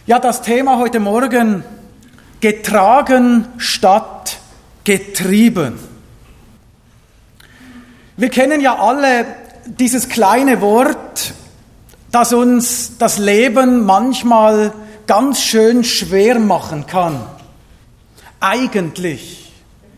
Ja, das Thema heute Morgen: getragen statt getrieben. Wir kennen ja alle dieses kleine Wort, das uns das Leben manchmal ganz schön schwer machen kann. Eigentlich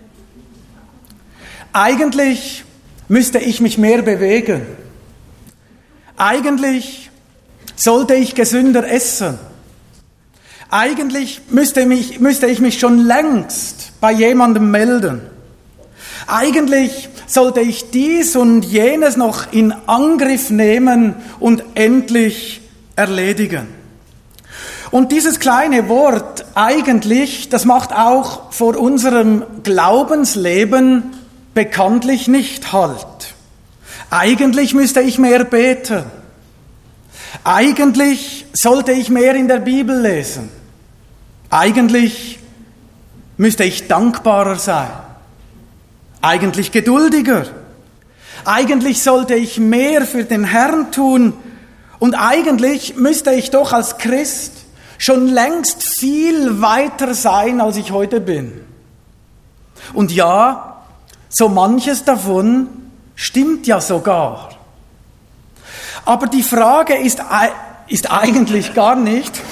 müsste ich mich mehr bewegen. Eigentlich sollte ich gesünder essen. Eigentlich müsste ich mich schon längst bei jemandem melden. Eigentlich sollte ich dies und jenes noch in Angriff nehmen und endlich erledigen. Und dieses kleine Wort eigentlich, das macht auch vor unserem Glaubensleben bekanntlich nicht Halt. Eigentlich müsste ich mehr beten. Eigentlich sollte ich mehr in der Bibel lesen. Eigentlich müsste ich dankbarer sein. Eigentlich geduldiger. Eigentlich sollte ich mehr für den Herrn tun. Und eigentlich müsste ich doch als Christ schon längst viel weiter sein, als ich heute bin. Und ja, so manches davon stimmt ja sogar. Aber die Frage ist eigentlich gar nicht: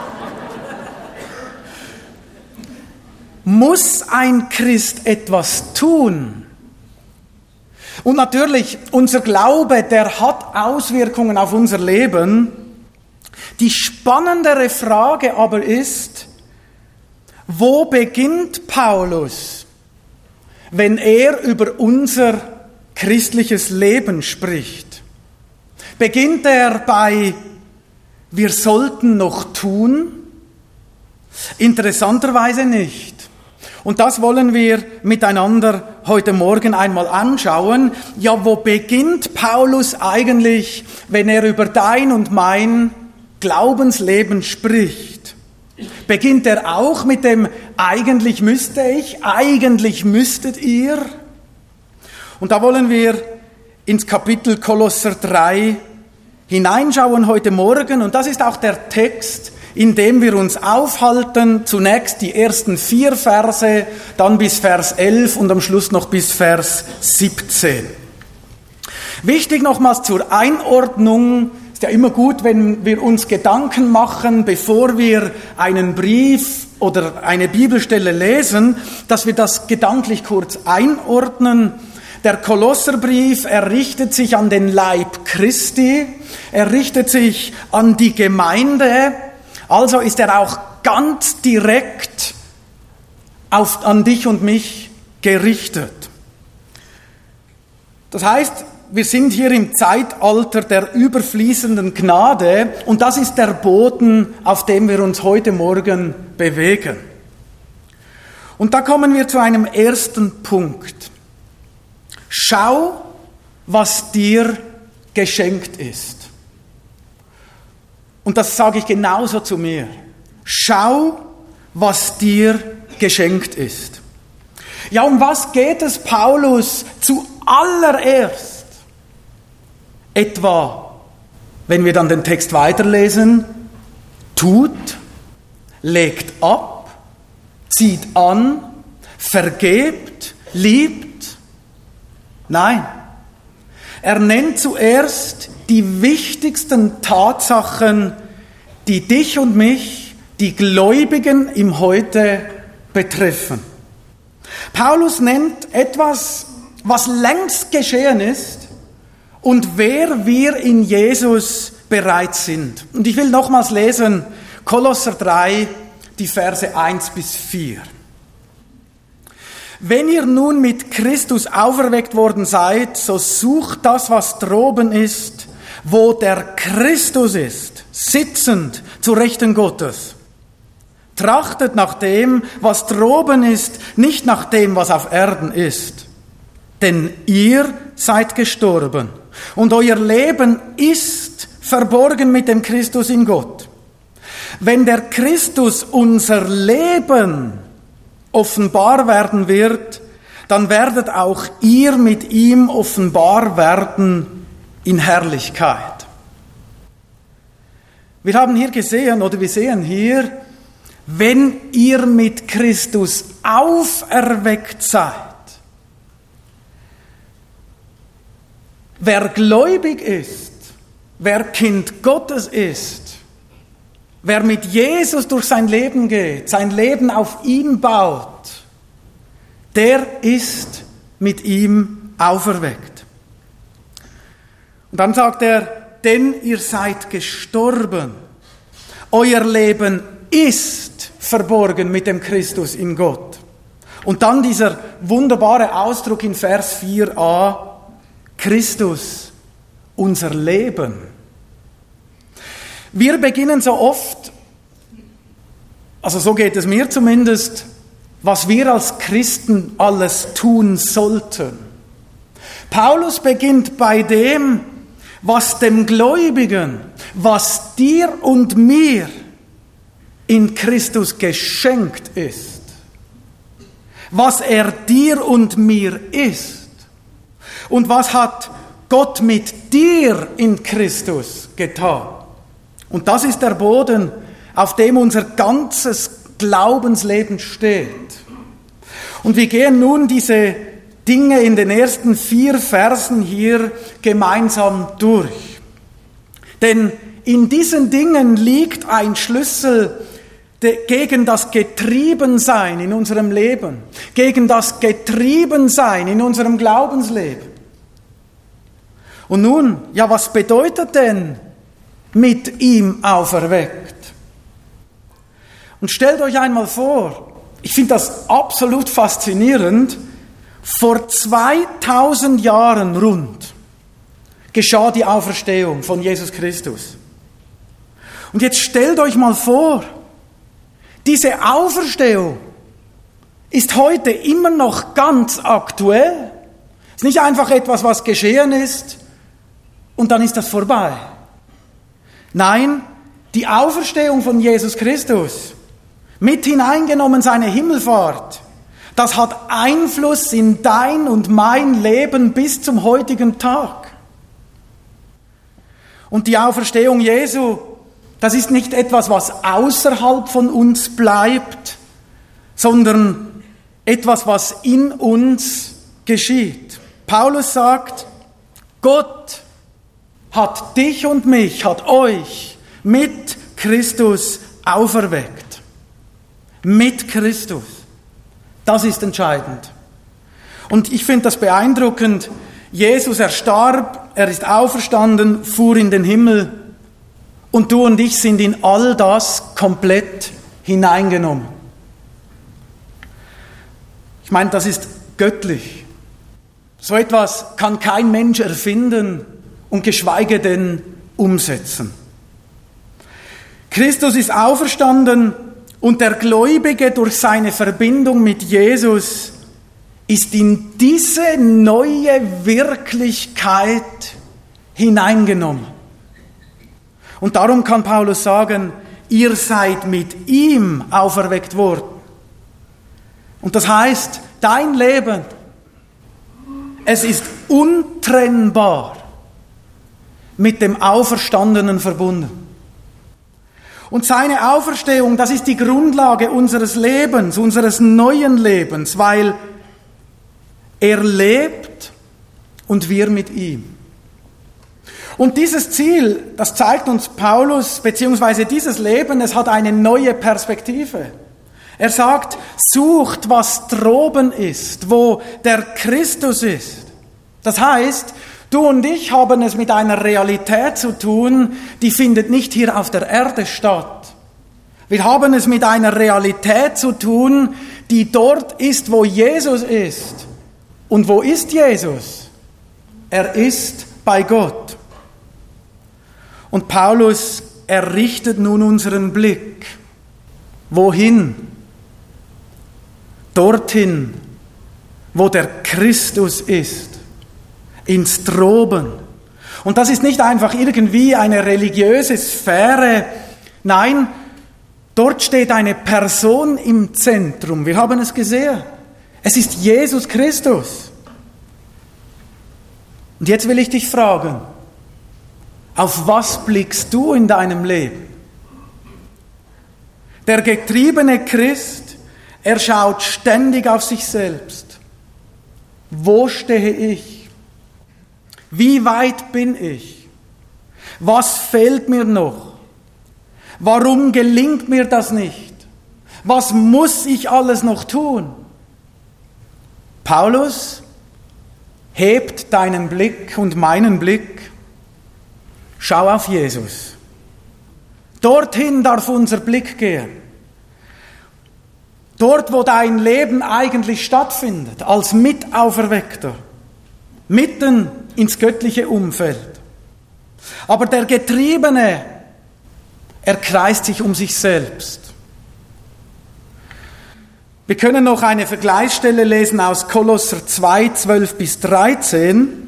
Muss ein Christ etwas tun? Und natürlich, unser Glaube, der hat Auswirkungen auf unser Leben. Die spannendere Frage aber ist: Wo beginnt Paulus, wenn er über unser christliches Leben spricht? Beginnt er bei „Wir sollten noch tun"? Interessanterweise nicht. Und das wollen wir miteinander heute Morgen einmal anschauen. Ja, wo beginnt Paulus eigentlich, wenn er über dein und mein Glaubensleben spricht? Beginnt er auch mit dem „Eigentlich müsste ich", „Eigentlich müsstet ihr"? Und da wollen wir ins Kapitel Kolosser 3 hineinschauen heute Morgen. Und das ist auch der Text, in dem wir uns aufhalten. Zunächst die ersten 4 Verse, dann bis Vers 11 und am Schluss noch bis Vers 17. Wichtig nochmals zur Einordnung: ist ja immer gut, wenn wir uns Gedanken machen, bevor wir einen Brief oder eine Bibelstelle lesen, dass wir das gedanklich kurz einordnen. Der Kolosserbrief, er richtet sich an den Leib Christi, er richtet sich an die Gemeinde, also ist er auch ganz direkt an dich und mich gerichtet. Das heißt, wir sind hier im Zeitalter der überfließenden Gnade und das ist der Boden, auf dem wir uns heute Morgen bewegen. Und da kommen wir zu einem ersten Punkt. Schau, was dir geschenkt ist. Und das sage ich genauso zu mir. Schau, was dir geschenkt ist. Ja, um was geht es Paulus zuallererst? Etwa, wenn wir dann den Text weiterlesen: tut, legt ab, zieht an, vergebt, liebt. Nein, er nennt zuerst die wichtigsten Tatsachen, die dich und mich, die Gläubigen im Heute betreffen. Paulus nennt etwas, was längst geschehen ist und wer wir in Jesus bereits sind. Und ich will nochmals lesen, Kolosser 3, die Verse 1 bis 4. Wenn ihr nun mit Christus auferweckt worden seid, so sucht das, was droben ist, wo der Christus ist, sitzend zu Rechten Gottes. Trachtet nach dem, was droben ist, nicht nach dem, was auf Erden ist. Denn ihr seid gestorben und euer Leben ist verborgen mit dem Christus in Gott. Wenn der Christus unser Leben offenbar werden wird, dann werdet auch ihr mit ihm offenbar werden in Herrlichkeit. Wir haben hier gesehen, oder wir sehen hier, wenn ihr mit Christus auferweckt seid. Wer gläubig ist, wer Kind Gottes ist, wer mit Jesus durch sein Leben geht, sein Leben auf ihn baut, der ist mit ihm auferweckt. Und dann sagt er, denn ihr seid gestorben. Euer Leben ist verborgen mit dem Christus in Gott. Und dann dieser wunderbare Ausdruck in Vers 4a, Christus, unser Leben. Wir beginnen so oft, also so geht es mir zumindest, was wir als Christen alles tun sollten. Paulus beginnt bei dem, was dem Gläubigen, was dir und mir in Christus geschenkt ist. Was er dir und mir ist. Und was hat Gott mit dir in Christus getan? Und das ist der Boden, auf dem unser ganzes Glaubensleben steht. Und wir gehen nun diese Dinge in den ersten 4 Versen hier gemeinsam durch. Denn in diesen Dingen liegt ein Schlüssel gegen das Getriebensein in unserem Leben, gegen das Getriebensein in unserem Glaubensleben. Und nun, ja, was bedeutet denn mit ihm auferweckt? Und stellt euch einmal vor, ich finde das absolut faszinierend, vor 2000 Jahren rund geschah die Auferstehung von Jesus Christus. Und jetzt stellt euch mal vor, diese Auferstehung ist heute immer noch ganz aktuell. Es ist nicht einfach etwas, was geschehen ist und dann ist das vorbei. Nein, die Auferstehung von Jesus Christus, mit hineingenommen seine Himmelfahrt, das hat Einfluss in dein und mein Leben bis zum heutigen Tag. Und die Auferstehung Jesu, das ist nicht etwas, was außerhalb von uns bleibt, sondern etwas, was in uns geschieht. Paulus sagt, Gott hat dich und mich, hat euch mit Christus auferweckt. Mit Christus. Das ist entscheidend. Und ich finde das beeindruckend. Jesus, er starb, er ist auferstanden, fuhr in den Himmel und du und ich sind in all das komplett hineingenommen. Ich meine, das ist göttlich. So etwas kann kein Mensch erfinden und geschweige denn umsetzen. Christus ist auferstanden und der Gläubige durch seine Verbindung mit Jesus ist in diese neue Wirklichkeit hineingenommen. Und darum kann Paulus sagen, ihr seid mit ihm auferweckt worden. Und das heißt, dein Leben, es ist untrennbar mit dem Auferstandenen verbunden. Und seine Auferstehung, das ist die Grundlage unseres Lebens, unseres neuen Lebens, weil er lebt und wir mit ihm. Und dieses Ziel, das zeigt uns Paulus, beziehungsweise dieses Leben, es hat eine neue Perspektive. Er sagt, sucht, was droben ist, wo der Christus ist. Das heißt, du und ich haben es mit einer Realität zu tun, die findet nicht hier auf der Erde statt. Wir haben es mit einer Realität zu tun, die dort ist, wo Jesus ist. Und wo ist Jesus? Er ist bei Gott. Und Paulus, er richtet nun unseren Blick. Wohin? Dorthin, wo der Christus ist. Ins Droben. Und das ist nicht einfach irgendwie eine religiöse Sphäre. Nein, dort steht eine Person im Zentrum. Wir haben es gesehen. Es ist Jesus Christus. Und jetzt will ich dich fragen, auf was blickst du in deinem Leben? Der getriebene Christ, er schaut ständig auf sich selbst. Wo stehe ich? Wie weit bin ich? Was fehlt mir noch? Warum gelingt mir das nicht? Was muss ich alles noch tun? Paulus hebt deinen Blick und meinen Blick. Schau auf Jesus. Dorthin darf unser Blick gehen. Dort, wo dein Leben eigentlich stattfindet, als Mitauferweckter, mitten ins göttliche Umfeld. Aber der Getriebene, er kreist sich um sich selbst. Wir können noch eine Vergleichsstelle lesen aus Kolosser 2, 12 bis 13.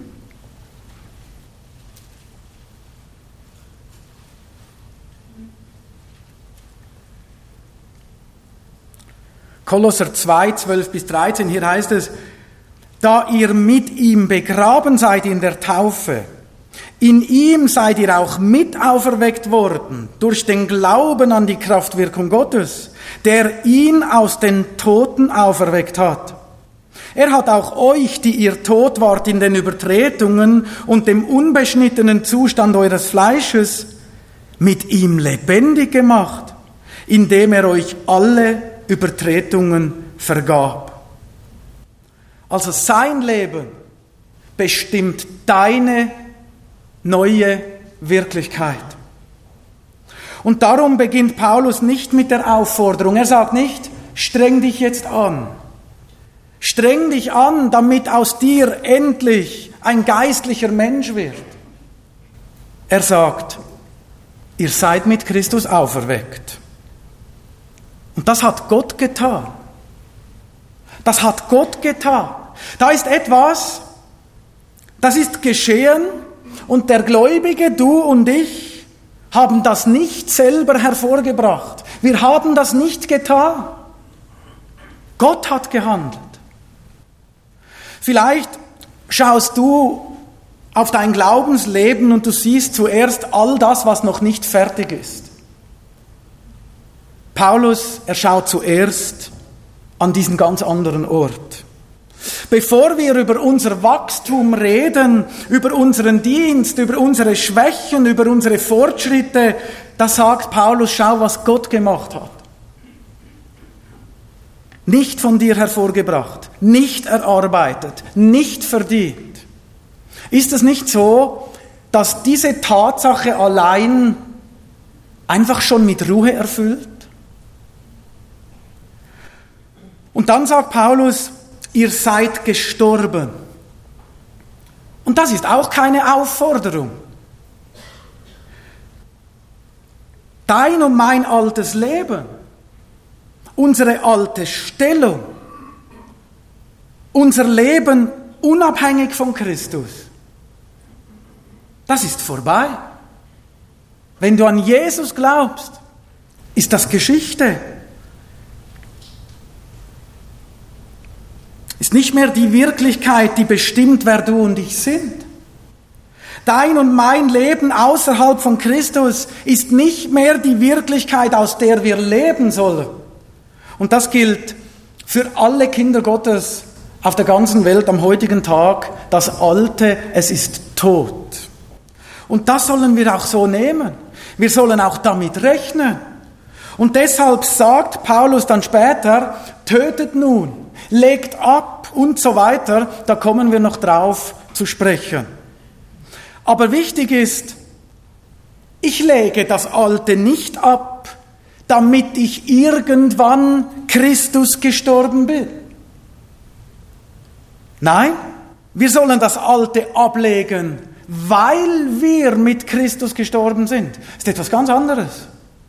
Kolosser 2, 12 bis 13, hier heißt es, da ihr mit ihm begraben seid in der Taufe, in ihm seid ihr auch mit auferweckt worden, durch den Glauben an die Kraftwirkung Gottes, der ihn aus den Toten auferweckt hat. Er hat auch euch, die ihr tot wart in den Übertretungen und dem unbeschnittenen Zustand eures Fleisches, mit ihm lebendig gemacht, indem er euch alle Übertretungen vergab. Also sein Leben bestimmt deine neue Wirklichkeit. Und darum beginnt Paulus nicht mit der Aufforderung. Er sagt nicht, streng dich jetzt an. Streng dich an, damit aus dir endlich ein geistlicher Mensch wird. Er sagt, ihr seid mit Christus auferweckt. Und das hat Gott getan. Das hat Gott getan. Da ist etwas, das ist geschehen und der Gläubige, du und ich, haben das nicht selber hervorgebracht. Wir haben das nicht getan. Gott hat gehandelt. Vielleicht schaust du auf dein Glaubensleben und du siehst zuerst all das, was noch nicht fertig ist. Paulus, er schaut zuerst an diesen ganz anderen Ort. Bevor wir über unser Wachstum reden, über unseren Dienst, über unsere Schwächen, über unsere Fortschritte, da sagt Paulus, schau, was Gott gemacht hat. Nicht von dir hervorgebracht, nicht erarbeitet, nicht verdient. Ist es nicht so, dass diese Tatsache allein einfach schon mit Ruhe erfüllt? Und dann sagt Paulus, ihr seid gestorben. Und das ist auch keine Aufforderung. Dein und mein altes Leben, unsere alte Stellung, unser Leben unabhängig von Christus, das ist vorbei. Wenn du an Jesus glaubst, ist das Geschichte. Ist nicht mehr die Wirklichkeit, die bestimmt, wer du und ich sind. Dein und mein Leben außerhalb von Christus ist nicht mehr die Wirklichkeit, aus der wir leben sollen. Und das gilt für alle Kinder Gottes auf der ganzen Welt am heutigen Tag. Das Alte, es ist tot. Und das sollen wir auch so nehmen. Wir sollen auch damit rechnen. Und deshalb sagt Paulus dann später, tötet nun, legt ab und so weiter, da kommen wir noch drauf zu sprechen. Aber wichtig ist, ich lege das Alte nicht ab, damit ich irgendwann Christus gestorben bin. Nein, wir sollen das Alte ablegen, weil wir mit Christus gestorben sind. Das ist etwas ganz anderes.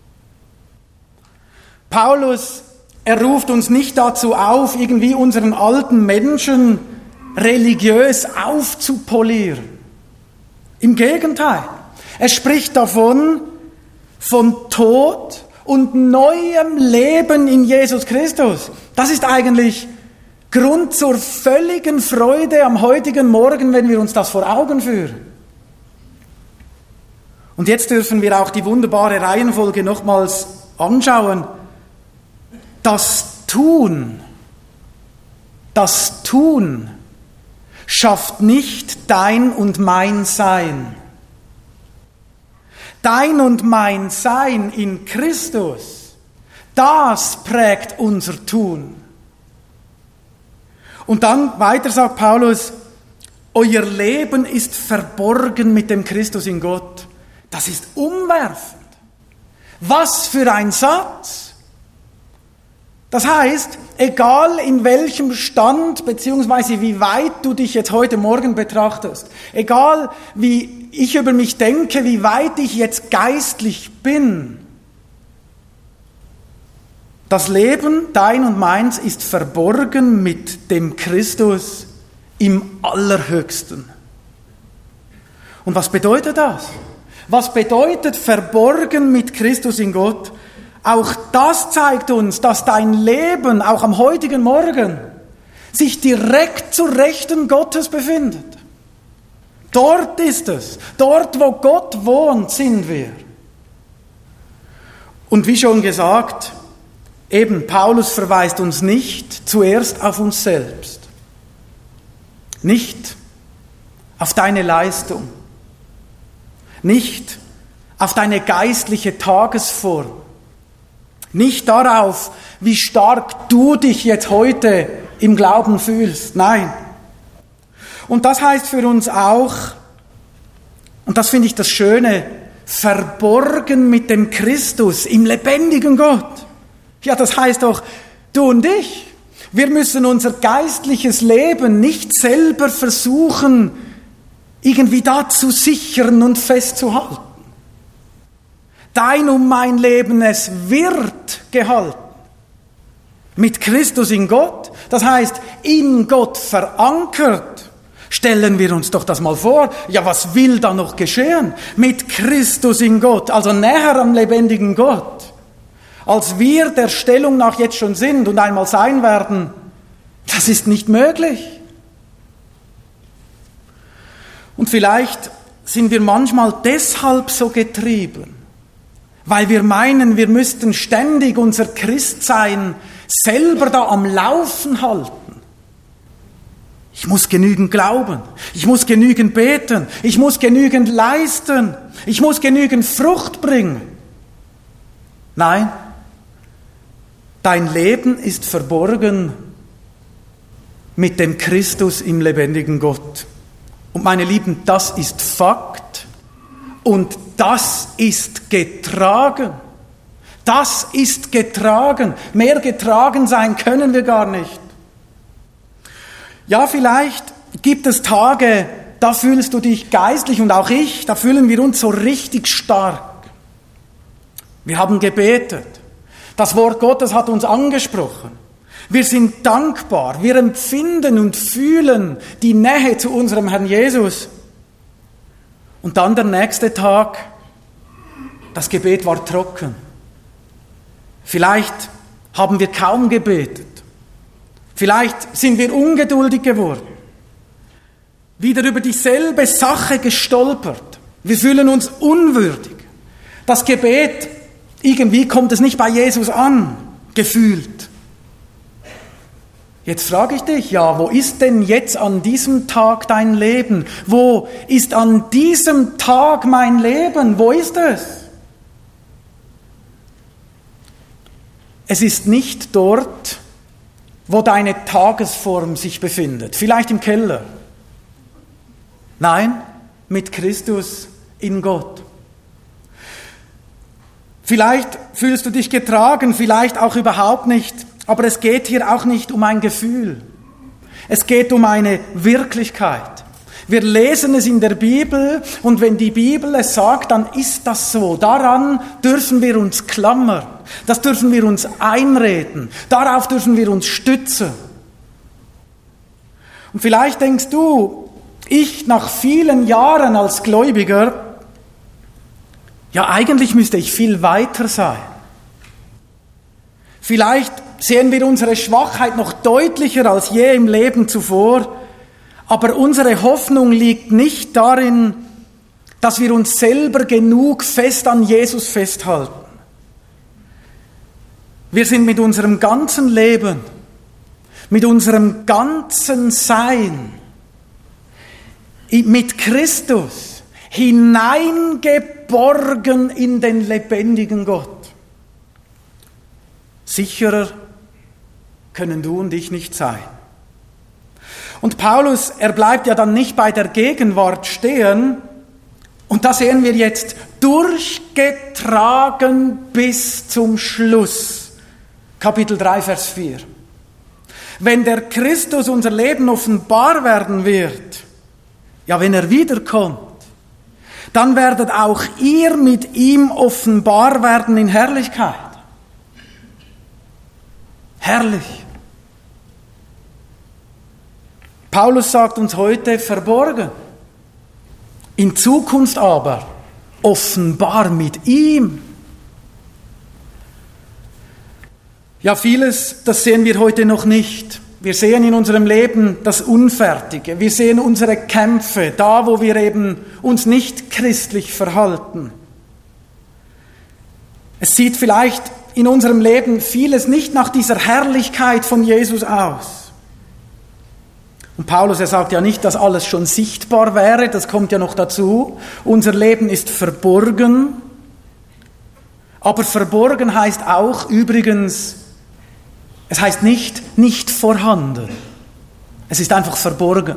Paulus, er ruft uns nicht dazu auf, irgendwie unseren alten Menschen religiös aufzupolieren. Im Gegenteil, er spricht davon, von Tod und neuem Leben in Jesus Christus. Das ist eigentlich Grund zur völligen Freude am heutigen Morgen, wenn wir uns das vor Augen führen. Und jetzt dürfen wir auch die wunderbare Reihenfolge nochmals anschauen. das Tun schafft nicht dein und mein Sein. Dein und mein Sein in Christus, das prägt unser Tun. Und dann weiter sagt Paulus, euer Leben ist verborgen mit dem Christus in Gott. Das ist umwerfend. Was für ein Satz! Das heißt, egal in welchem Stand beziehungsweise wie weit du dich jetzt heute Morgen betrachtest, egal wie ich über mich denke, wie weit ich jetzt geistlich bin, das Leben, dein und meins, ist verborgen mit dem Christus im Allerhöchsten. Und was bedeutet das? Was bedeutet verborgen mit Christus in Gott? Auch das zeigt uns, dass dein Leben, auch am heutigen Morgen, sich direkt zur Rechten Gottes befindet. Dort ist es. Dort, wo Gott wohnt, sind wir. Und wie schon gesagt, eben Paulus verweist uns nicht zuerst auf uns selbst. Nicht auf deine Leistung. Nicht auf deine geistliche Tagesform. Nicht darauf, wie stark du dich jetzt heute im Glauben fühlst. Nein. Und das heißt für uns auch, und das finde ich das Schöne, verborgen mit dem Christus im lebendigen Gott. Ja, das heißt doch, du und ich, wir müssen unser geistliches Leben nicht selber versuchen, irgendwie da zu sichern und festzuhalten. Dein und mein Leben, es wird gehalten. Mit Christus in Gott, das heißt, in Gott verankert. Stellen wir uns doch das mal vor. Ja, was will da noch geschehen? Mit Christus in Gott, also näher am lebendigen Gott. Als wir der Stellung nach jetzt schon sind und einmal sein werden, das ist nicht möglich. Und vielleicht sind wir manchmal deshalb so getrieben, weil wir meinen, wir müssten ständig unser Christsein selber da am Laufen halten. Ich muss genügend glauben, ich muss genügend beten, ich muss genügend leisten, ich muss genügend Frucht bringen. Nein, dein Leben ist verborgen mit dem Christus im lebendigen Gott. Und meine Lieben, das ist Fakt. Und das ist getragen. Das ist getragen. Mehr getragen sein können wir gar nicht. Ja, vielleicht gibt es Tage, da fühlst du dich geistlich und auch ich, da fühlen wir uns so richtig stark. Wir haben gebetet. Das Wort Gottes hat uns angesprochen. Wir sind dankbar. Wir empfinden und fühlen die Nähe zu unserem Herrn Jesus. Und dann der nächste Tag, das Gebet war trocken. Vielleicht haben wir kaum gebetet. Vielleicht sind wir ungeduldig geworden. Wieder über dieselbe Sache gestolpert. Wir fühlen uns unwürdig. Das Gebet, irgendwie kommt es nicht bei Jesus an, gefühlt. Jetzt frage ich dich, ja, wo ist denn jetzt an diesem Tag dein Leben? Wo ist an diesem Tag mein Leben? Wo ist es? Es ist nicht dort, wo deine Tagesform sich befindet. Vielleicht im Keller. Nein, mit Christus in Gott. Vielleicht fühlst du dich getragen, vielleicht auch überhaupt nicht. Aber es geht hier auch nicht um ein Gefühl. Es geht um eine Wirklichkeit. Wir lesen es in der Bibel und wenn die Bibel es sagt, dann ist das so. Daran dürfen wir uns klammern. Das dürfen wir uns einreden. Darauf dürfen wir uns stützen. Und vielleicht denkst du, ich nach vielen Jahren als Gläubiger, ja eigentlich müsste ich viel weiter sein. Vielleicht sehen wir unsere Schwachheit noch deutlicher als je im Leben zuvor, aber unsere Hoffnung liegt nicht darin, dass wir uns selber genug fest an Jesus festhalten. Wir sind mit unserem ganzen Leben, mit unserem ganzen Sein, mit Christus hineingeborgen in den lebendigen Gott. Sicherer können du und ich nicht sein. Und Paulus, er bleibt ja dann nicht bei der Gegenwart stehen. Und da sehen wir jetzt, durchgetragen bis zum Schluss. Kapitel 3, Vers 4. Wenn der Christus unser Leben offenbar werden wird, ja, wenn er wiederkommt, dann werdet auch ihr mit ihm offenbar werden in Herrlichkeit. Herrlich. Paulus sagt uns heute verborgen. In Zukunft aber offenbar mit ihm. Ja, vieles, das sehen wir heute noch nicht. Wir sehen in unserem Leben das Unfertige. Wir sehen unsere Kämpfe, da wo wir eben uns nicht christlich verhalten. Es sieht vielleicht in unserem Leben vieles nicht nach dieser Herrlichkeit von Jesus aus. Und Paulus, er sagt ja nicht, dass alles schon sichtbar wäre, das kommt ja noch dazu. Unser Leben ist verborgen. Aber verborgen heißt auch übrigens, es heißt nicht vorhanden. Es ist einfach verborgen.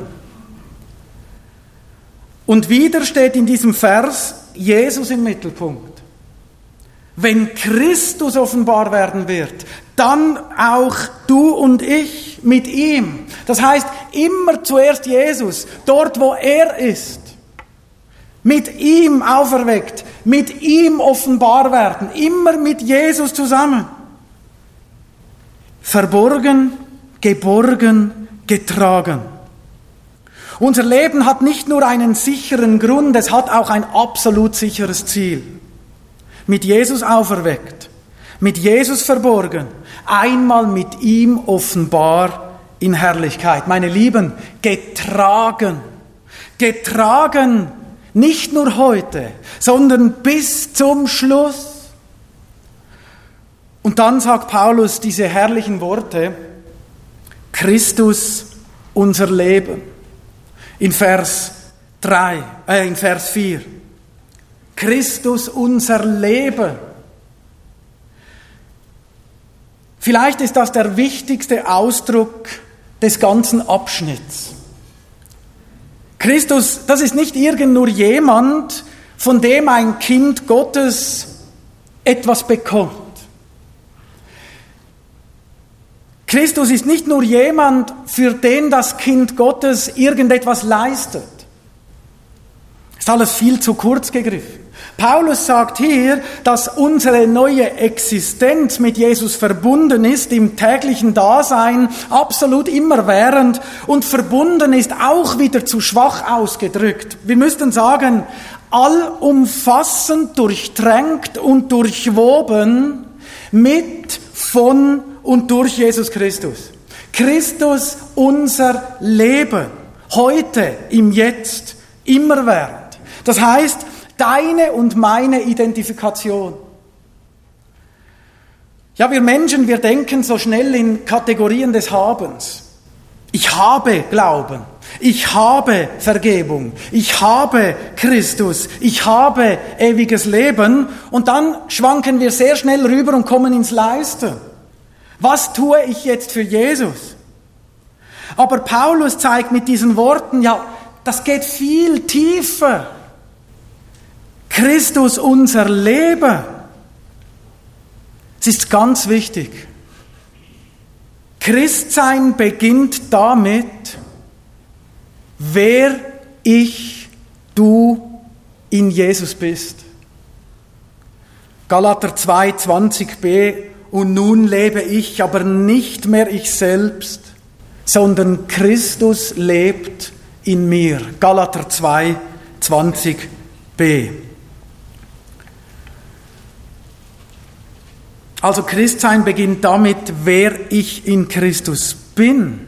Und wieder steht in diesem Vers Jesus im Mittelpunkt. Wenn Christus offenbar werden wird, dann auch du und ich mit ihm. Das heißt, immer zuerst Jesus, dort wo er ist. Mit ihm auferweckt, mit ihm offenbar werden, immer mit Jesus zusammen. Verborgen, geborgen, getragen. Unser Leben hat nicht nur einen sicheren Grund, es hat auch ein absolut sicheres Ziel. Mit Jesus auferweckt, mit Jesus verborgen, einmal mit ihm offenbar in Herrlichkeit. Meine Lieben, getragen, getragen, nicht nur heute, sondern bis zum Schluss. Und dann sagt Paulus diese herrlichen Worte, Christus unser Leben. In Vers 4. Christus unser Leben. Vielleicht ist das der wichtigste Ausdruck des ganzen Abschnitts. Christus, das ist nicht irgend nur jemand, von dem ein Kind Gottes etwas bekommt. Christus ist nicht nur jemand, für den das Kind Gottes irgendetwas leistet. Ist alles viel zu kurz gegriffen. Paulus sagt hier, dass unsere neue Existenz mit Jesus verbunden ist, im täglichen Dasein, absolut immerwährend und verbunden ist auch wieder zu schwach ausgedrückt. Wir müssten sagen, allumfassend, durchtränkt und durchwoben mit, von und durch Jesus Christus. Christus unser Leben, heute, im Jetzt, immerwährend. Das heißt, deine und meine Identifikation. Ja, wir Menschen, wir denken so schnell in Kategorien des Habens. Ich habe Glauben, ich habe Vergebung, ich habe Christus, ich habe ewiges Leben und dann schwanken wir sehr schnell rüber und kommen ins Leisten. Was tue ich jetzt für Jesus? Aber Paulus zeigt mit diesen Worten, ja, das geht viel tiefer. Christus unser Leben. Es ist ganz wichtig. Christsein beginnt damit, wer ich, du in Jesus bist. Galater 2, 20b, und nun lebe ich, aber nicht mehr ich selbst, sondern Christus lebt in mir. Galater 2, 20b. Also Christsein beginnt damit, wer ich in Christus bin.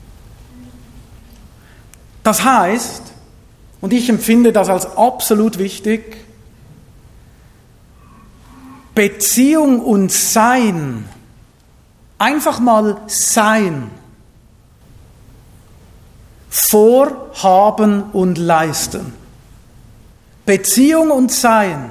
Das heißt, und ich empfinde das als absolut wichtig, Beziehung und Sein Einfach mal sein. Vorhaben und leisten. Beziehung und Sein.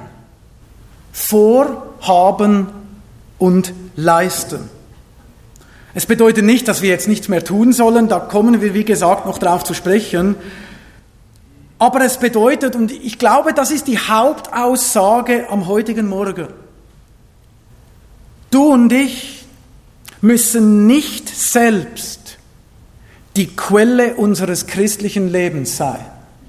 Vorhaben und leisten. Es bedeutet nicht, dass wir jetzt nichts mehr tun sollen, da kommen wir, wie gesagt, noch drauf zu sprechen. Aber es bedeutet, und ich glaube, das ist die Hauptaussage am heutigen Morgen. Du und ich müssen nicht selbst die Quelle unseres christlichen Lebens sein.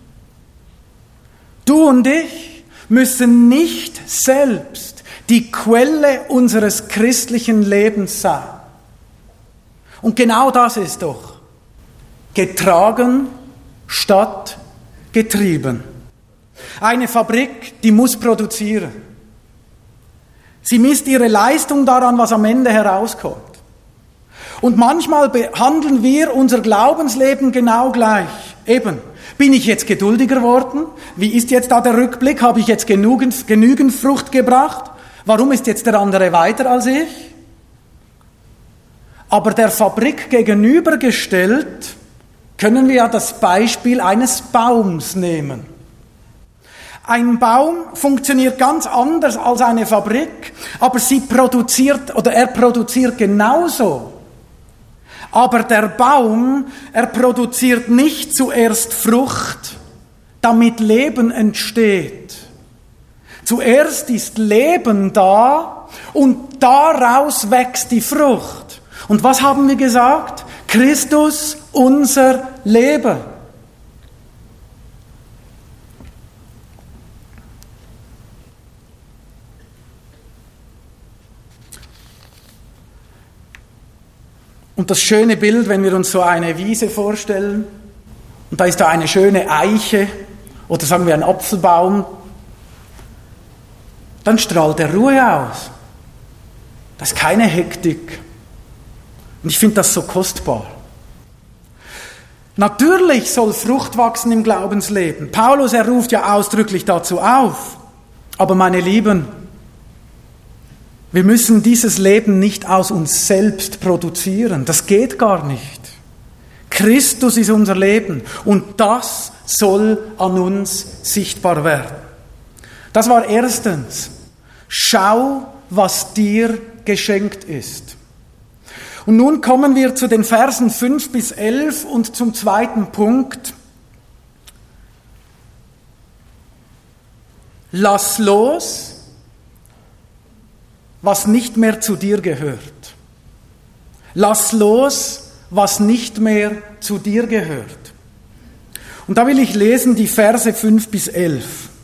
Du und ich müssen nicht selbst die Quelle unseres christlichen Lebens sein. Und genau das ist doch getragen statt getrieben. Eine Fabrik, die muss produzieren. Sie misst ihre Leistung daran, was am Ende herauskommt. Und manchmal behandeln wir unser Glaubensleben genau gleich. Eben, bin ich jetzt geduldiger geworden? Wie ist jetzt da der Rückblick? Habe ich jetzt genügend Frucht gebracht? Warum ist jetzt der andere weiter als ich? Aber der Fabrik gegenübergestellt können wir ja das Beispiel eines Baums nehmen. Ein Baum funktioniert ganz anders als eine Fabrik, aber er produziert genauso. Aber der Baum, er produziert nicht zuerst Frucht, damit Leben entsteht. Zuerst ist Leben da und daraus wächst die Frucht. Und was haben wir gesagt? Christus, unser Leben. Und das schöne Bild, wenn wir uns so eine Wiese vorstellen, und da ist da eine schöne Eiche, oder sagen wir ein Apfelbaum, dann strahlt er Ruhe aus. Da ist keine Hektik. Und ich finde das so kostbar. Natürlich soll Frucht wachsen im Glaubensleben. Paulus, er ruft ja ausdrücklich dazu auf. Aber meine Lieben, wir müssen dieses Leben nicht aus uns selbst produzieren. Das geht gar nicht. Christus ist unser Leben und das soll an uns sichtbar werden. Das war erstens. Schau, was dir geschenkt ist. Und nun kommen wir zu den Versen 5 bis 11 und zum zweiten Punkt. Lass los, was nicht mehr zu dir gehört. Lass los, was nicht mehr zu dir gehört. Und da will ich lesen die Verse 5 bis 11.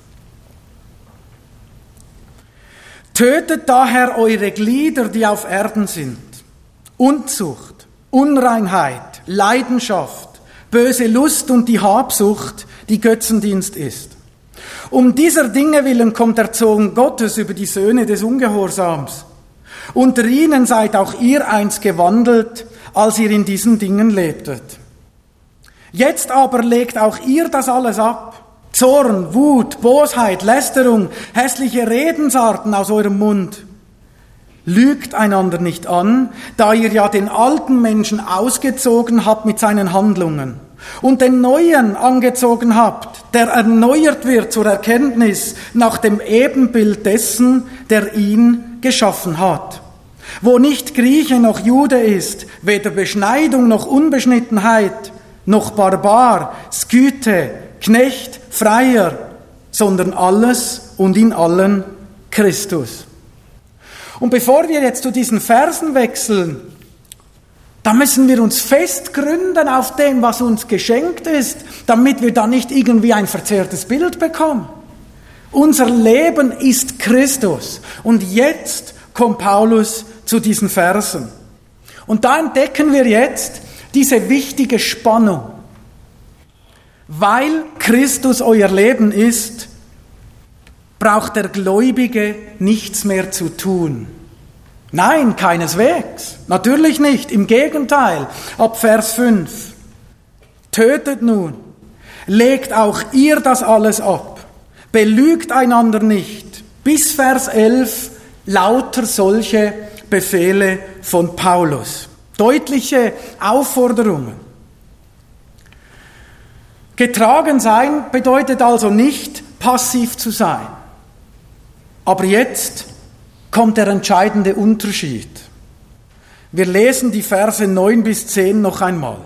Tötet daher eure Glieder, die auf Erden sind. Unzucht, Unreinheit, Leidenschaft, böse Lust und die Habsucht, die Götzendienst ist. Um dieser Dinge willen kommt der Zorn Gottes über die Söhne des Ungehorsams. Unter ihnen seid auch ihr einst gewandelt, als ihr in diesen Dingen lebtet. Jetzt aber legt auch ihr das alles ab. Zorn, Wut, Bosheit, Lästerung, hässliche Redensarten aus eurem Mund. Lügt einander nicht an, da ihr ja den alten Menschen ausgezogen habt mit seinen Handlungen und den Neuen angezogen habt, der erneuert wird zur Erkenntnis nach dem Ebenbild dessen, der ihn geschaffen hat. Wo nicht Grieche noch Jude ist, weder Beschneidung noch Unbeschnittenheit, noch Barbar, Skythe, Knecht, Freier, sondern alles und in allen Christus. Und bevor wir jetzt zu diesen Versen wechseln, da müssen wir uns fest gründen auf dem, was uns geschenkt ist, damit wir da nicht irgendwie ein verzerrtes Bild bekommen. Unser Leben ist Christus. Und jetzt kommt Paulus zu diesen Versen. Und da entdecken wir jetzt diese wichtige Spannung. Weil Christus euer Leben ist, braucht der Gläubige nichts mehr zu tun. Nein, keineswegs. Natürlich nicht. Im Gegenteil. Ab Vers 5. Tötet nun. Legt auch ihr das alles ab. Belügt einander nicht. Bis Vers 11 lauter solche Befehle von Paulus. Deutliche Aufforderungen. Getragen sein bedeutet also nicht, passiv zu sein. Aber jetzt kommt der entscheidende Unterschied. Wir lesen die Verse 9 bis 10 noch einmal.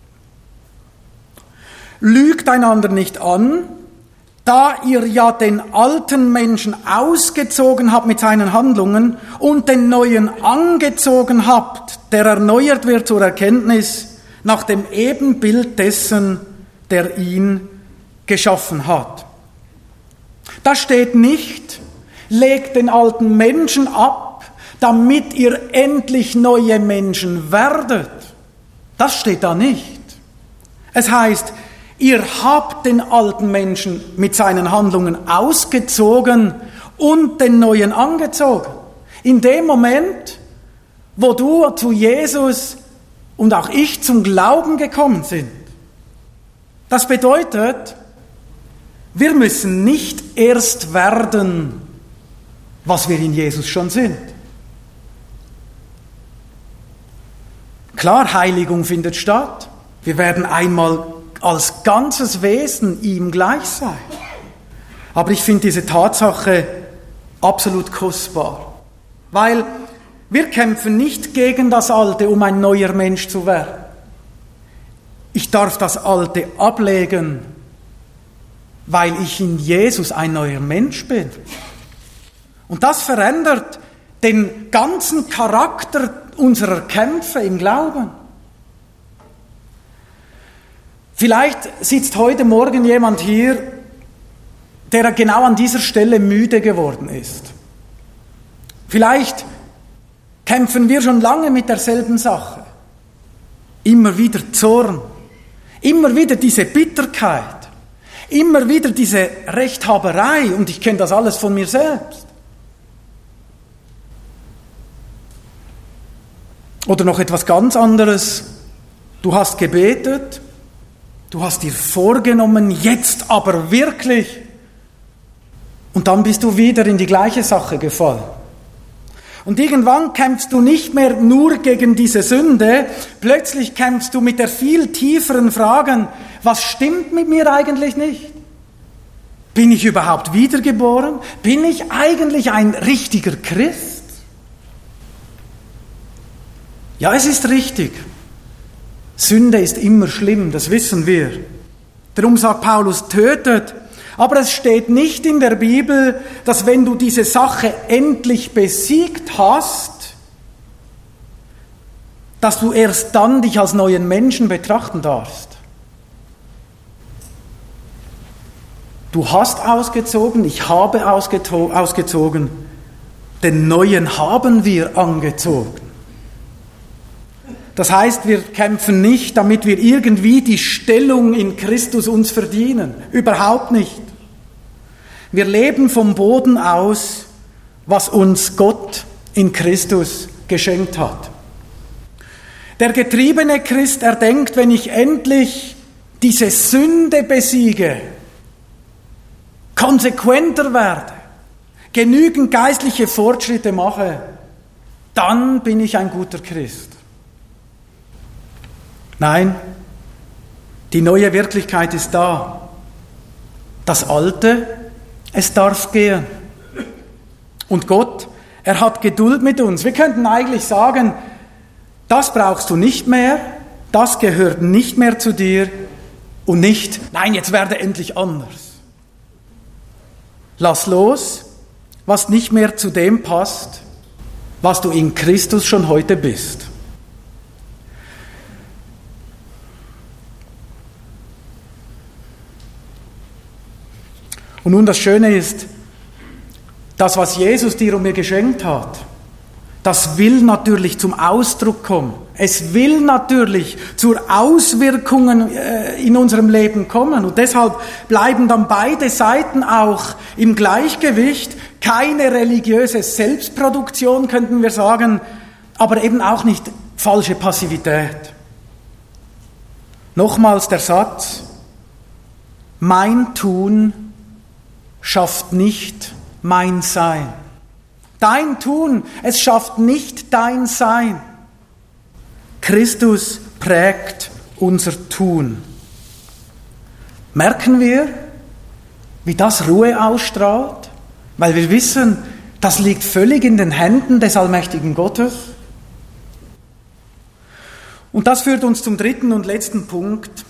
Lügt einander nicht an, da ihr ja den alten Menschen ausgezogen habt mit seinen Handlungen und den neuen angezogen habt, der erneuert wird zur Erkenntnis nach dem Ebenbild dessen, der ihn geschaffen hat. Da steht nicht, legt den alten Menschen ab, damit ihr endlich neue Menschen werdet. Das steht da nicht. Es heißt, ihr habt den alten Menschen mit seinen Handlungen ausgezogen und den neuen angezogen. In dem Moment, wo du zu Jesus und auch ich zum Glauben gekommen sind. Das bedeutet, wir müssen nicht erst werden, was wir in Jesus schon sind. Klar, Heiligung findet statt. Wir werden einmal als ganzes Wesen ihm gleich sein. Aber ich finde diese Tatsache absolut kostbar. Weil wir kämpfen nicht gegen das Alte, um ein neuer Mensch zu werden. Ich darf das Alte ablegen, weil ich in Jesus ein neuer Mensch bin. Und das verändert den ganzen Charakter unserer Kämpfe im Glauben. Vielleicht sitzt heute Morgen jemand hier, der genau an dieser Stelle müde geworden ist. Vielleicht kämpfen wir schon lange mit derselben Sache. Immer wieder Zorn, immer wieder diese Bitterkeit, immer wieder diese Rechthaberei, und ich kenne das alles von mir selbst. Oder noch etwas ganz anderes. Du hast gebetet, du hast dir vorgenommen, jetzt aber wirklich, und dann bist du wieder in die gleiche Sache gefallen. Und irgendwann kämpfst du nicht mehr nur gegen diese Sünde, plötzlich kämpfst du mit der viel tieferen Frage, was stimmt mit mir eigentlich nicht? Bin ich überhaupt wiedergeboren? Bin ich eigentlich ein richtiger Christ? Ja, es ist richtig. Sünde ist immer schlimm, das wissen wir. Darum sagt Paulus, tötet. Aber es steht nicht in der Bibel, dass wenn du diese Sache endlich besiegt hast, dass du erst dann dich als neuen Menschen betrachten darfst. Du hast ausgezogen, ich habe ausgezogen, den Neuen haben wir angezogen. Das heißt, wir kämpfen nicht, damit wir irgendwie die Stellung in Christus uns verdienen. Überhaupt nicht. Wir leben vom Boden aus, was uns Gott in Christus geschenkt hat. Der getriebene Christ, er denkt, wenn ich endlich diese Sünde besiege, konsequenter werde, genügend geistliche Fortschritte mache, dann bin ich ein guter Christ. Nein, die neue Wirklichkeit ist da. Das Alte, es darf gehen. Und Gott, er hat Geduld mit uns. Wir könnten eigentlich sagen, das brauchst du nicht mehr, das gehört nicht mehr zu dir und nicht, nein, jetzt werde endlich anders. Lass los, was nicht mehr zu dem passt, was du in Christus schon heute bist. Und nun das Schöne ist, das, was Jesus dir und mir geschenkt hat, das will natürlich zum Ausdruck kommen. Es will natürlich zur Auswirkungen in unserem Leben kommen. Und deshalb bleiben dann beide Seiten auch im Gleichgewicht. Keine religiöse Selbstproduktion, könnten wir sagen, aber eben auch nicht falsche Passivität. Nochmals der Satz, mein Tun schafft nicht mein Sein. Dein Tun, es schafft nicht dein Sein. Christus prägt unser Tun. Merken wir, wie das Ruhe ausstrahlt? Weil wir wissen, das liegt völlig in den Händen des allmächtigen Gottes. Und das führt uns zum dritten und letzten Punkt.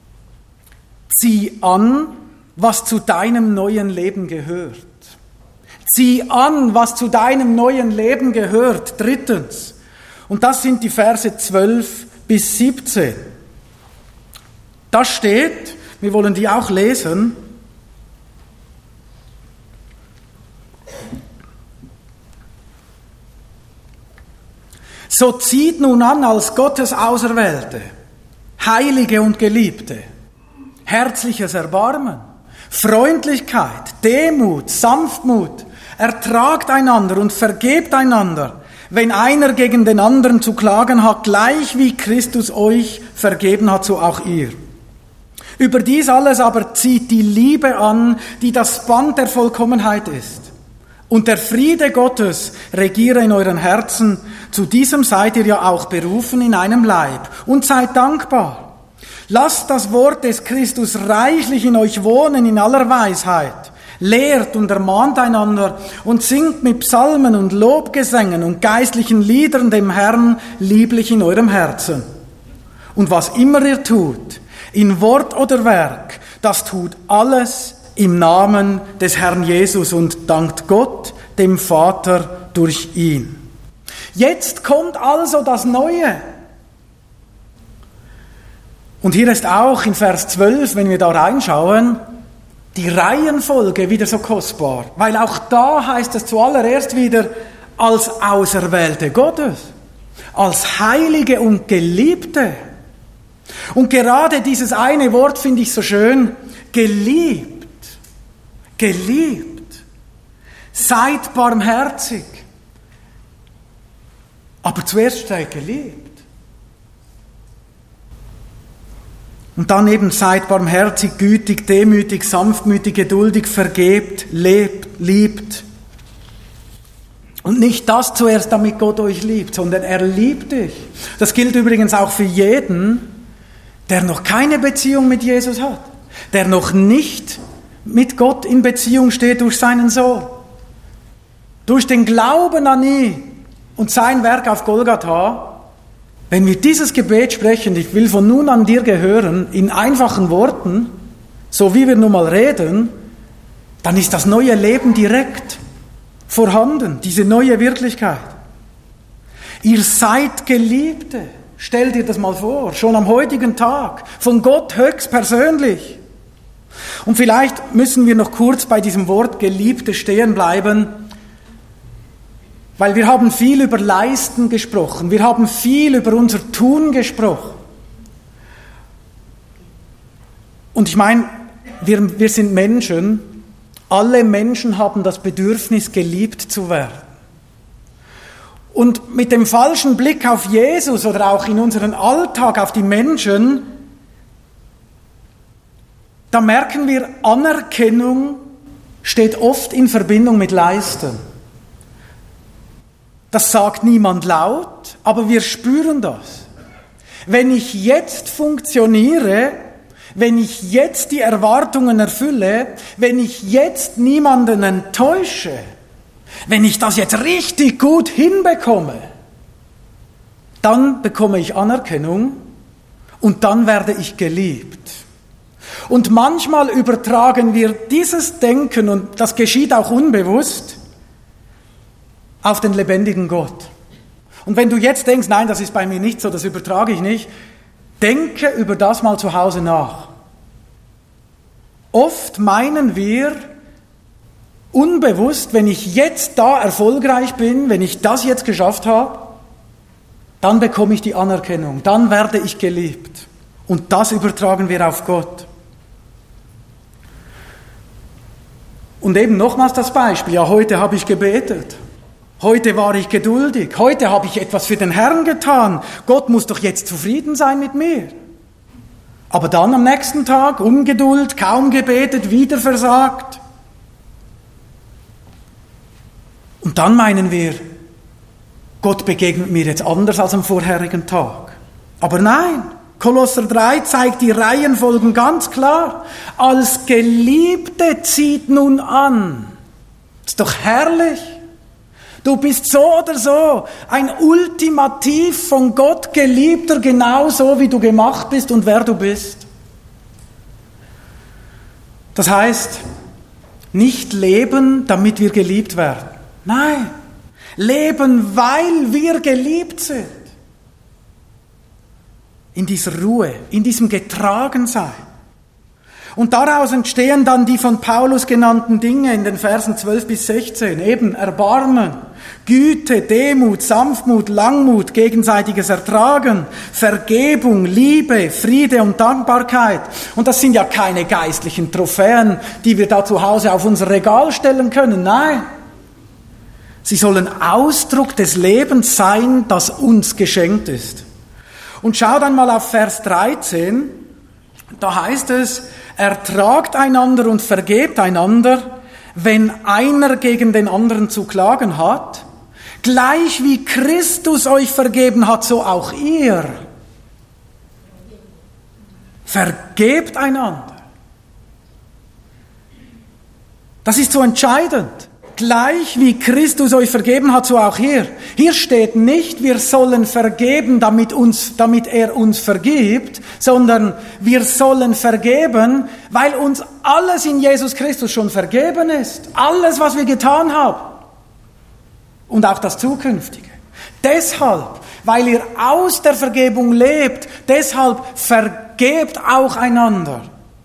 Zieh an, was zu deinem neuen Leben gehört. Zieh an, was zu deinem neuen Leben gehört. Drittens. Und das sind die Verse 12 bis 17. Da steht, wir wollen die auch lesen, so zieht nun an als Gottes Auserwählte, Heilige und Geliebte, herzliches Erbarmen, Freundlichkeit, Demut, Sanftmut, ertragt einander und vergebt einander, wenn einer gegen den anderen zu klagen hat, gleich wie Christus euch vergeben hat, so auch ihr. Über dies alles aber zieht die Liebe an, die das Band der Vollkommenheit ist. Und der Friede Gottes regiere in euren Herzen. Zu diesem seid ihr ja auch berufen in einem Leib. Und seid dankbar. Lasst das Wort des Christus reichlich in euch wohnen in aller Weisheit. Lehrt und ermahnt einander und singt mit Psalmen und Lobgesängen und geistlichen Liedern dem Herrn lieblich in eurem Herzen. Und was immer ihr tut, in Wort oder Werk, das tut alles im Namen des Herrn Jesus und dankt Gott, dem Vater, durch ihn. Jetzt kommt also das Neue. Und hier ist auch in Vers 12, wenn wir da reinschauen, die Reihenfolge wieder so kostbar. Weil auch da heißt es zuallererst wieder als Auserwählte Gottes, als Heilige und Geliebte. Und gerade dieses eine Wort finde ich so schön, geliebt. Geliebt. Seid barmherzig. Aber zuerst seid geliebt. Und dann eben seid barmherzig, gütig, demütig, sanftmütig, geduldig, vergebt, lebt, liebt. Und nicht das zuerst, damit Gott euch liebt, sondern er liebt dich. Das gilt übrigens auch für jeden, der noch keine Beziehung mit Jesus hat, der noch nicht mit Gott in Beziehung steht durch seinen Sohn. Durch den Glauben an ihn und sein Werk auf Golgatha, wenn wir dieses Gebet sprechen, ich will von nun an dir gehören, in einfachen Worten, so wie wir nun mal reden, dann ist das neue Leben direkt vorhanden, diese neue Wirklichkeit. Ihr seid Geliebte, stell dir das mal vor, schon am heutigen Tag, von Gott höchstpersönlich. Und vielleicht müssen wir noch kurz bei diesem Wort Geliebte stehen bleiben, weil wir haben viel über Leisten gesprochen, wir haben viel über unser Tun gesprochen. Und ich meine, wir sind Menschen, alle Menschen haben das Bedürfnis, geliebt zu werden. Und mit dem falschen Blick auf Jesus oder auch in unseren Alltag auf die Menschen, da merken wir, Anerkennung steht oft in Verbindung mit Leisten. Das sagt niemand laut, aber wir spüren das. Wenn ich jetzt funktioniere, wenn ich jetzt die Erwartungen erfülle, wenn ich jetzt niemanden enttäusche, wenn ich das jetzt richtig gut hinbekomme, dann bekomme ich Anerkennung und dann werde ich geliebt. Und manchmal übertragen wir dieses Denken, und das geschieht auch unbewusst, auf den lebendigen Gott. Und wenn du jetzt denkst, nein, das ist bei mir nicht so, das übertrage ich nicht, denke über das mal zu Hause nach. Oft meinen wir unbewusst, wenn ich jetzt da erfolgreich bin, wenn ich das jetzt geschafft habe, dann bekomme ich die Anerkennung, dann werde ich geliebt. Und das übertragen wir auf Gott. Und eben nochmals das Beispiel, ja, heute habe ich gebetet, heute war ich geduldig, heute habe ich etwas für den Herrn getan, Gott muss doch jetzt zufrieden sein mit mir. Aber dann am nächsten Tag Ungeduld, kaum gebetet, wieder versagt. Und dann meinen wir, Gott begegnet mir jetzt anders als am vorherigen Tag. Aber nein, Kolosser 3 zeigt die Reihenfolgen ganz klar. Als Geliebte zieht nun an. Ist doch herrlich. Du bist so oder so ein ultimativ von Gott Geliebter, genauso wie du gemacht bist und wer du bist. Das heißt, nicht leben, damit wir geliebt werden. Nein, leben, weil wir geliebt sind. In dieser Ruhe, in diesem Getragensein. Und daraus entstehen dann die von Paulus genannten Dinge in den Versen 12 bis 16. Eben Erbarmen, Güte, Demut, Sanftmut, Langmut, gegenseitiges Ertragen, Vergebung, Liebe, Friede und Dankbarkeit. Und das sind ja keine geistlichen Trophäen, die wir da zu Hause auf unser Regal stellen können. Nein. Sie sollen Ausdruck des Lebens sein, das uns geschenkt ist. Und schau dann mal auf Vers 13. Da heißt es, ertragt einander und vergebt einander, wenn einer gegen den anderen zu klagen hat. Gleich wie Christus euch vergeben hat, so auch ihr. Vergebt einander. Das ist so entscheidend. Gleich wie Christus euch vergeben hat, so auch hier. Hier steht nicht, wir sollen vergeben, damit er uns vergibt, sondern wir sollen vergeben, weil uns alles in Jesus Christus schon vergeben ist. Alles, was wir getan haben. Und auch das Zukünftige. Deshalb, weil ihr aus der Vergebung lebt, deshalb vergebt auch einander.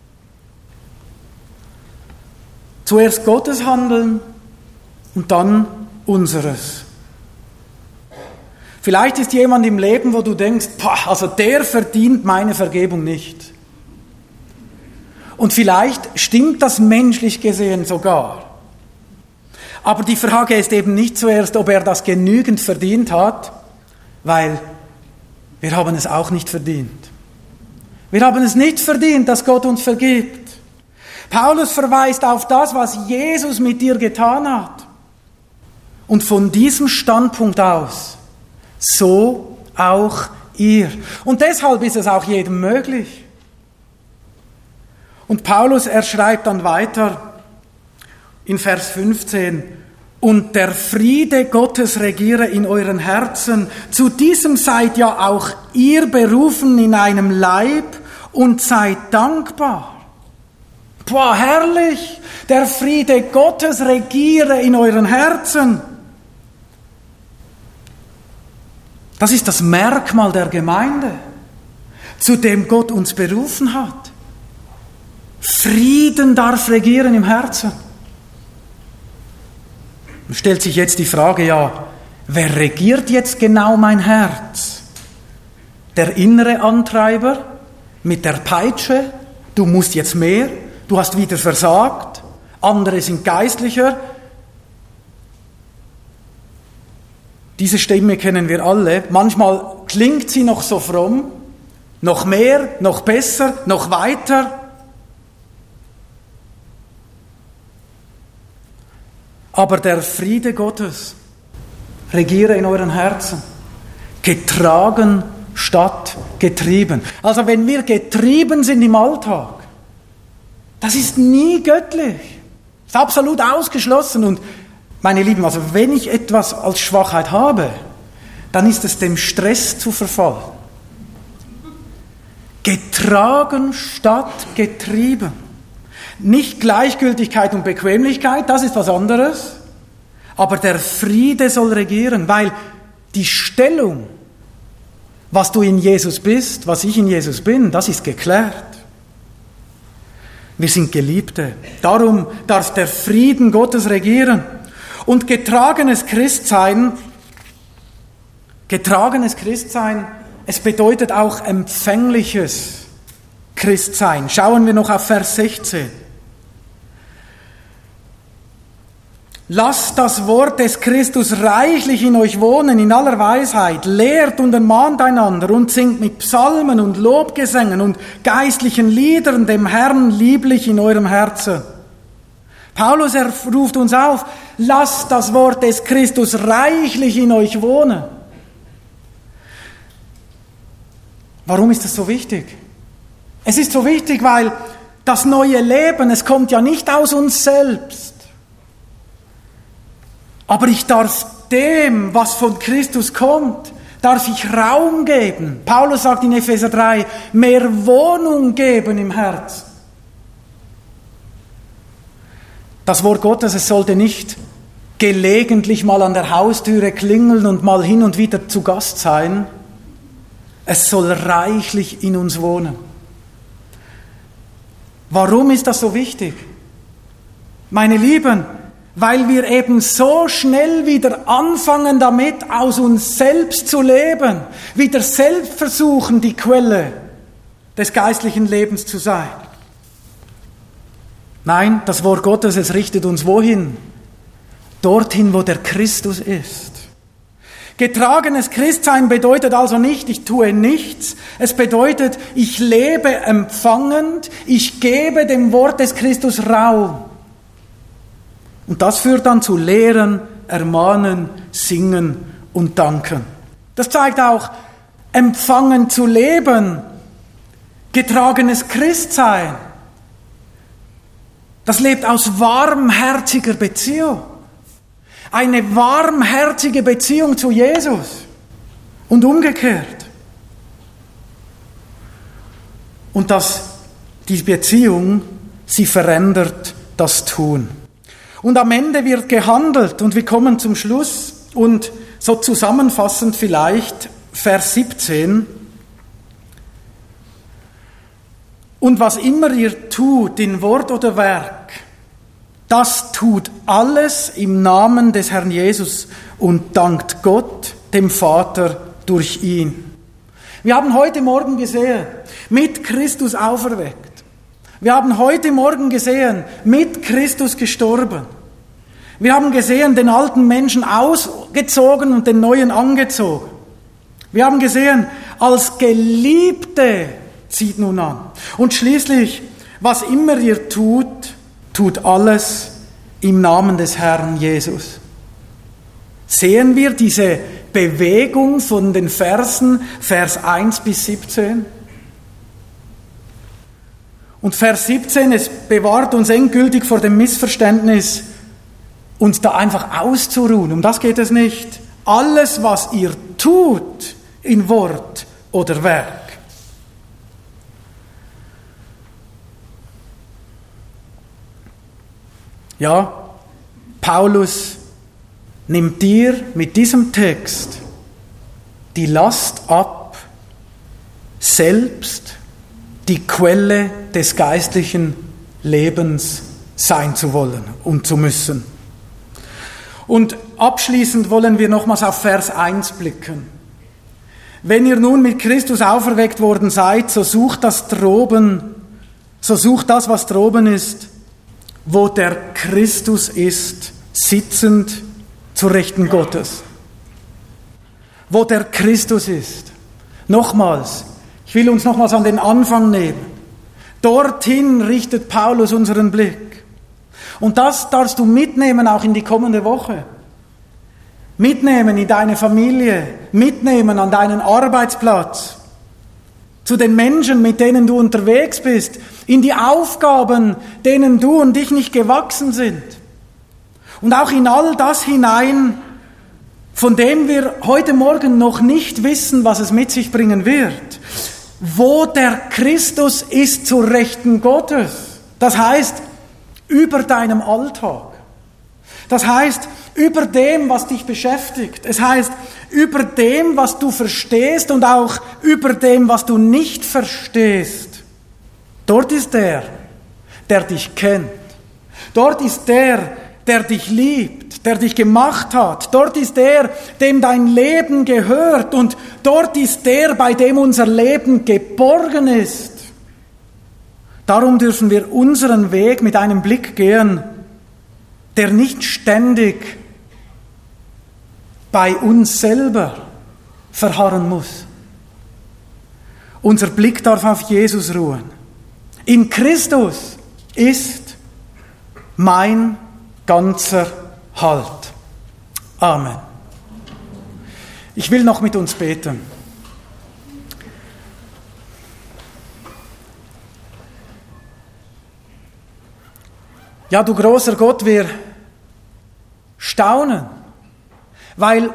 Zuerst Gottes Handeln, und dann unseres. Vielleicht ist jemand im Leben, wo du denkst, also der verdient meine Vergebung nicht. Und vielleicht stimmt das menschlich gesehen sogar. Aber die Frage ist eben nicht zuerst, ob er das genügend verdient hat, weil wir haben es auch nicht verdient. Wir haben es nicht verdient, dass Gott uns vergibt. Paulus verweist auf das, was Jesus mit dir getan hat. Und von diesem Standpunkt aus, so auch ihr. Und deshalb ist es auch jedem möglich. Und Paulus, er schreibt dann weiter in Vers 15, und der Friede Gottes regiere in euren Herzen. Zu diesem seid ja auch ihr berufen in einem Leib und seid dankbar. Boah, herrlich! Der Friede Gottes regiere in euren Herzen. Das ist das Merkmal der Gemeinde, zu dem Gott uns berufen hat. Frieden darf regieren im Herzen. Man stellt sich jetzt die Frage, ja, wer regiert jetzt genau mein Herz? Der innere Antreiber mit der Peitsche, du musst jetzt mehr, du hast wieder versagt, andere sind geistlicher. Diese Stimme kennen wir alle. Manchmal klingt sie noch so fromm. Noch mehr, noch besser, noch weiter. Aber der Friede Gottes regiere in euren Herzen. Getragen statt getrieben. Also wenn wir getrieben sind im Alltag, das ist nie göttlich. Das ist absolut ausgeschlossen. Und meine Lieben, also wenn ich etwas als Schwachheit habe, dann ist es dem Stress zu verfallen. Getragen statt getrieben. Nicht Gleichgültigkeit und Bequemlichkeit, das ist was anderes. Aber der Friede soll regieren, weil die Stellung, was du in Jesus bist, was ich in Jesus bin, das ist geklärt. Wir sind Geliebte. Darum darf der Frieden Gottes regieren. Und getragenes Christsein, es bedeutet auch empfängliches Christsein. Schauen wir noch auf Vers 16. Lasst das Wort des Christus reichlich in euch wohnen, in aller Weisheit, lehrt und ermahnt einander und singt mit Psalmen und Lobgesängen und geistlichen Liedern dem Herrn lieblich in eurem Herzen. Paulus ruft uns auf, lasst das Wort des Christus reichlich in euch wohnen. Warum ist das so wichtig? Es ist so wichtig, weil das neue Leben, es kommt ja nicht aus uns selbst. Aber ich darf dem, was von Christus kommt, darf ich Raum geben. Paulus sagt in Epheser 3, mehr Wohnung geben im Herzen. Das Wort Gottes, es sollte nicht gelegentlich mal an der Haustüre klingeln und mal hin und wieder zu Gast sein. Es soll reichlich in uns wohnen. Warum ist das so wichtig? Meine Lieben, weil wir eben so schnell wieder anfangen damit, aus uns selbst zu leben, wieder selbst versuchen, die Quelle des geistlichen Lebens zu sein. Nein, das Wort Gottes, es richtet uns wohin? Dorthin, wo der Christus ist. Getragenes Christsein bedeutet also nicht, ich tue nichts. Es bedeutet, ich lebe empfangend, ich gebe dem Wort des Christus Raum. Und das führt dann zu Lehren, Ermahnen, Singen und Danken. Das zeigt auch, empfangen zu leben, getragenes Christsein. Das lebt aus warmherziger Beziehung. Eine warmherzige Beziehung zu Jesus und umgekehrt. Und die Beziehung, sie verändert das Tun. Und am Ende wird gehandelt und wir kommen zum Schluss und so zusammenfassend vielleicht Vers 17. Und was immer ihr tut, in Wort oder Werk, das tut alles im Namen des Herrn Jesus und dankt Gott, dem Vater, durch ihn. Wir haben heute Morgen gesehen, mit Christus auferweckt. Wir haben heute Morgen gesehen, mit Christus gestorben. Wir haben gesehen, den alten Menschen ausgezogen und den neuen angezogen. Wir haben gesehen, als Geliebte zieht nun an. Und schließlich, was immer ihr tut, tut alles im Namen des Herrn Jesus. Sehen wir diese Bewegung von den Versen, Vers 1 bis 17? Und Vers 17, es bewahrt uns endgültig vor dem Missverständnis, uns da einfach auszuruhen. Um das geht es nicht. Alles, was ihr tut, in Wort oder Werk. Ja, Paulus nimmt dir mit diesem Text die Last ab, selbst die Quelle des geistlichen Lebens sein zu wollen und zu müssen. Und abschließend wollen wir nochmals auf Vers 1 blicken. Wenn ihr nun mit Christus auferweckt worden seid, so sucht das, was droben ist, wo der Christus ist, sitzend zur Rechten Gottes. Wo der Christus ist. Nochmals, ich will uns nochmals an den Anfang nehmen. Dorthin richtet Paulus unseren Blick. Und das darfst du mitnehmen auch in die kommende Woche. Mitnehmen in deine Familie, mitnehmen an deinen Arbeitsplatz, zu den Menschen, mit denen du unterwegs bist, in die Aufgaben, denen du und ich nicht gewachsen sind. Und auch in all das hinein, von dem wir heute Morgen noch nicht wissen, was es mit sich bringen wird. Wo der Christus ist zur Rechten Gottes. Das heißt, über deinem Alltag. Das heißt, über dem, was dich beschäftigt. Es heißt, über dem, was du verstehst und auch über dem, was du nicht verstehst. Dort ist der dich kennt. Dort ist der dich liebt, der dich gemacht hat. Dort ist der, dem dein Leben gehört. Und dort ist der, bei dem unser Leben geborgen ist. Darum dürfen wir unseren Weg mit einem Blick gehen, der nicht ständig bei uns selber verharren muss. Unser Blick darf auf Jesus ruhen. In Christus ist mein ganzer Halt. Amen. Ich will noch mit uns beten. Ja, du großer Gott, wir staunen, weil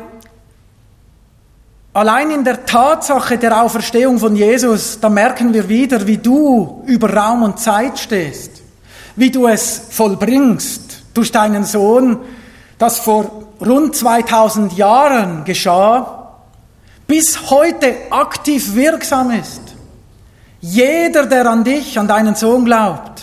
allein in der Tatsache der Auferstehung von Jesus, da merken wir wieder, wie du über Raum und Zeit stehst, wie du es vollbringst durch deinen Sohn, das vor rund 2000 Jahren geschah, bis heute aktiv wirksam ist. Jeder, der an dich, an deinen Sohn glaubt,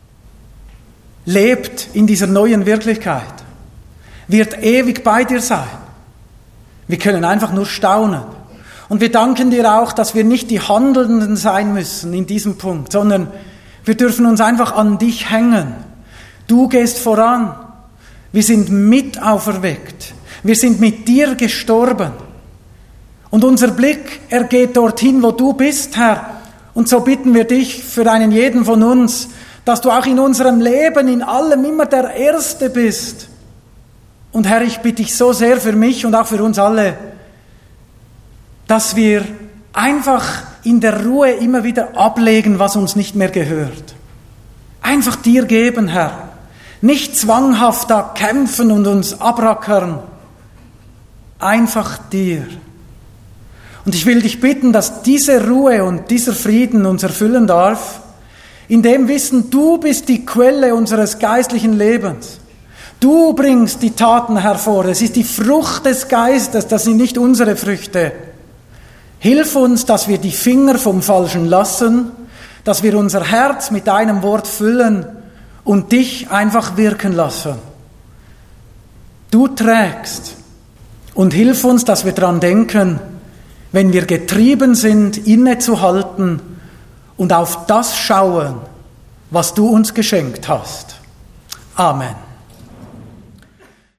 lebt in dieser neuen Wirklichkeit, wird ewig bei dir sein. Wir können einfach nur staunen. Und wir danken dir auch, dass wir nicht die Handelnden sein müssen in diesem Punkt, sondern wir dürfen uns einfach an dich hängen. Du gehst voran. Wir sind mit auferweckt. Wir sind mit dir gestorben. Und unser Blick, er geht dorthin, wo du bist, Herr. Und so bitten wir dich für einen jeden von uns, dass du auch in unserem Leben, in allem immer der Erste bist. Und Herr, ich bitte dich so sehr für mich und auch für uns alle, dass wir einfach in der Ruhe immer wieder ablegen, was uns nicht mehr gehört. Einfach dir geben, Herr. Nicht zwanghaft da kämpfen und uns abrackern. Einfach dir. Und ich will dich bitten, dass diese Ruhe und dieser Frieden uns erfüllen darf, in dem Wissen, du bist die Quelle unseres geistlichen Lebens. Du bringst die Taten hervor. Es ist die Frucht des Geistes, das sind nicht unsere Früchte. Hilf uns, dass wir die Finger vom Falschen lassen, dass wir unser Herz mit deinem Wort füllen und dich einfach wirken lassen. Du trägst und hilf uns, dass wir daran denken, wenn wir getrieben sind, innezuhalten und auf das schauen, was du uns geschenkt hast. Amen.